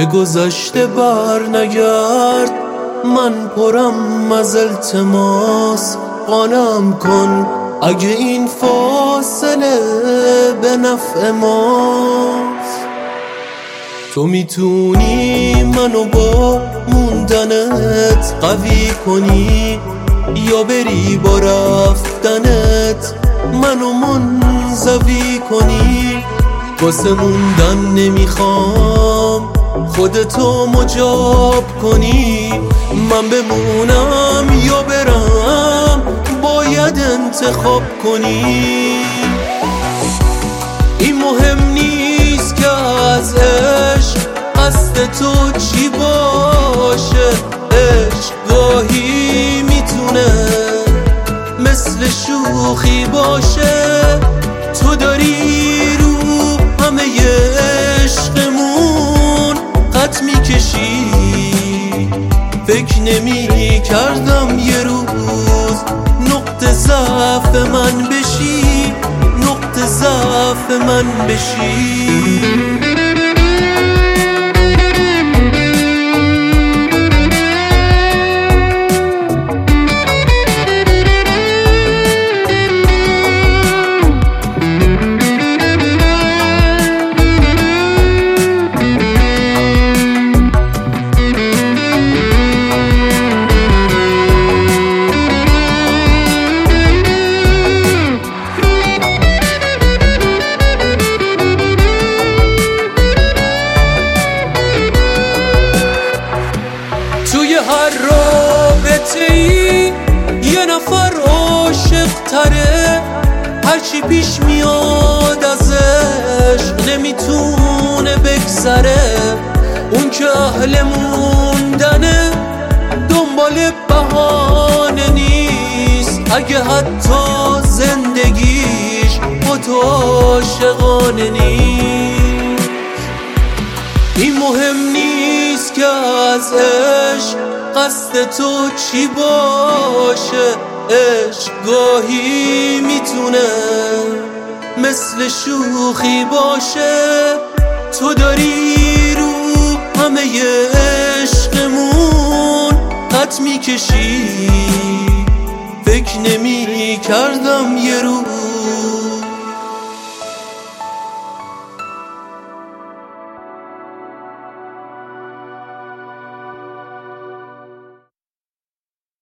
به گذشته بر نگرد، من پرم از التماس. قانعم کن اگه این فاصله به نفع ماست. تو میتونی منو با موندنت قوی کنی، یا بری با رفتنت منو منزوی کنی. واسه موندن نمیخوام خودتو مجاب کنی. من بمونم یا برم باید انتخاب کنی. این مهم نیست که از عشق قصد تو چی باشه. عشق گاهی میتونه مثل شوخی باشه. تو داری رو همه عشقمون خط میکشی. فکر نمی کردم یه روز نقطه ضعف من بشی، نقطه ضعف من بشی. توی هر رابطه‌ای یه نفر عاشق تره. هرچی پیش میاد از عشق نمیتونه بگذره. اون که اهل موندنه دنبال بهانه نیست. اگه حتی زندگیش با تو عاشقانه نیست. این مهم نیست که از عشق قصد تو چی باشه. عشق گاهی میتونه مثل شوخی باشه. تو داری رو همه عشقمون خط میکشی. فکر نمی کردم یه روز